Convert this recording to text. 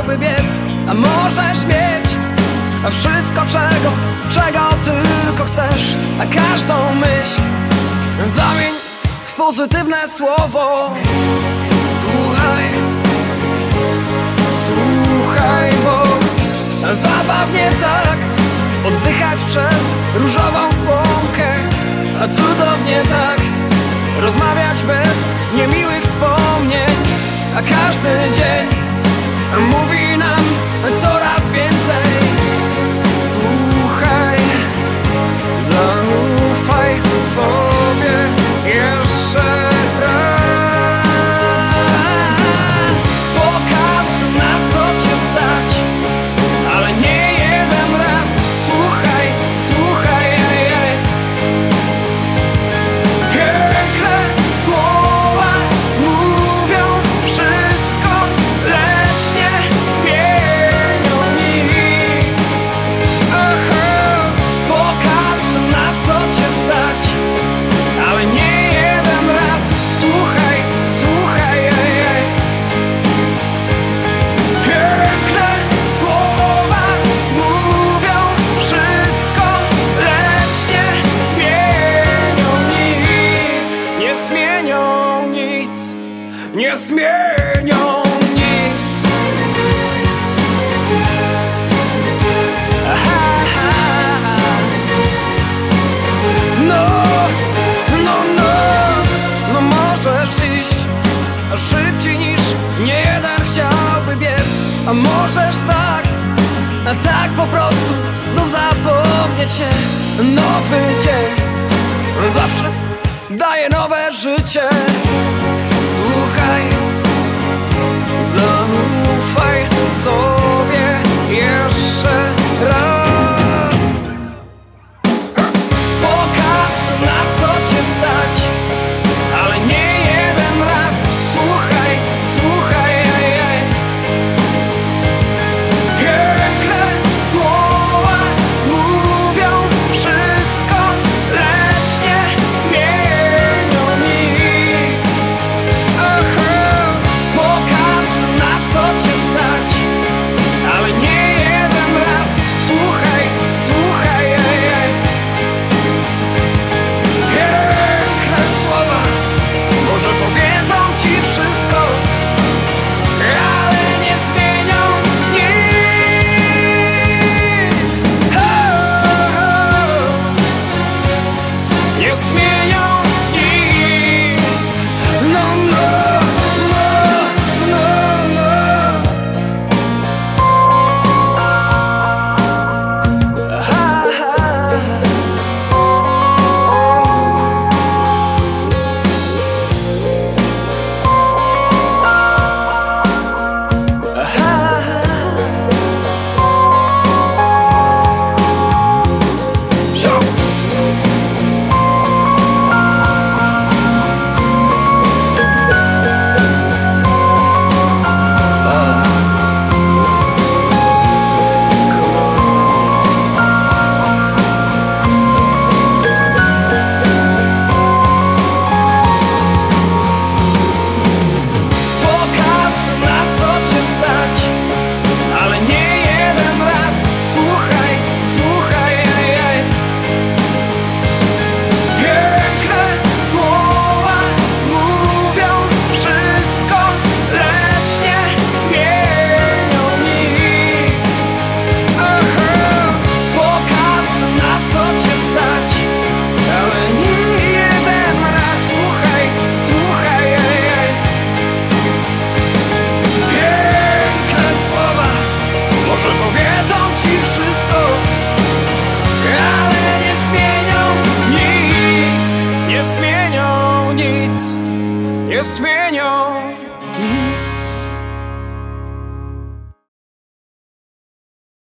chciałby biec. A możesz mieć wszystko, czego tylko chcesz. A każdą myśl zamień w pozytywne słowo. Słuchaj, bo zabawnie tak oddychać przez różową słomkę, a cudownie tak rozmawiać bez niemiłych wspomnień. A każdy dzień mówi nam coraz więcej. Słuchaj, zaufaj sobie jeszcze raz. Pokaż, na co cię stać, ale nie jeden raz. Słuchaj, piękne słowa mówią wszystko, lecz nie zmienią nic. Aha, pokaż, na co cię stać, ale nie jeden raz. Słuchaj, piękne słowa mówią wszystko, lecz nie zmienią nic. Nie zmienią nic, nie zmienią nic. No możesz iść szybciej niż nie jeden chciałby biec. A możesz tak po prostu znów zapomnieć się. Nowy dzień zawsze daje nowe życie. Słuchaj,